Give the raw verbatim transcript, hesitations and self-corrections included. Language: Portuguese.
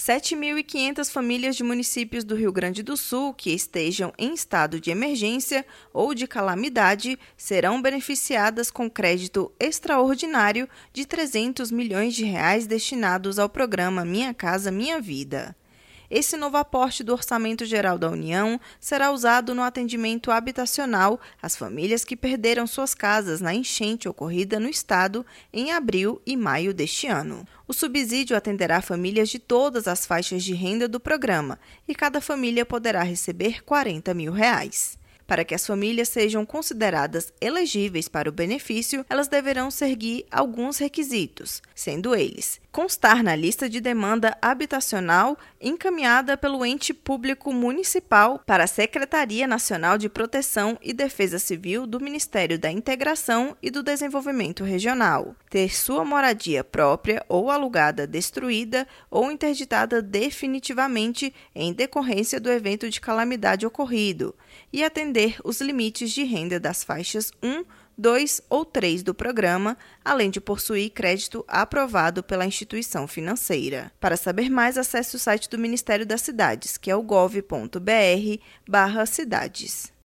sete mil e quinhentas famílias de municípios do Rio Grande do Sul que estejam em estado de emergência ou de calamidade serão beneficiadas com crédito extraordinário de trezentos milhões de reais destinados ao programa Minha Casa Minha Vida. Esse novo aporte do Orçamento Geral da União será usado no atendimento habitacional às famílias que perderam suas casas na enchente ocorrida no estado em abril e maio deste ano. O subsídio atenderá famílias de todas as faixas de renda do programa e cada família poderá receber quarenta mil reais. Para que as famílias sejam consideradas elegíveis para o benefício, elas deverão seguir alguns requisitos, sendo eles: constar na lista de demanda habitacional encaminhada pelo ente público municipal para a Secretaria Nacional de Proteção e Defesa Civil do Ministério da Integração e do Desenvolvimento Regional, ter sua moradia própria ou alugada destruída ou interditada definitivamente em decorrência do evento de calamidade ocorrido e atender os limites de renda das faixas um, dois ou três do programa, além de possuir crédito aprovado pela instituição financeira. Para saber mais, acesse o site do Ministério das Cidades, que é o gov ponto br barra cidades.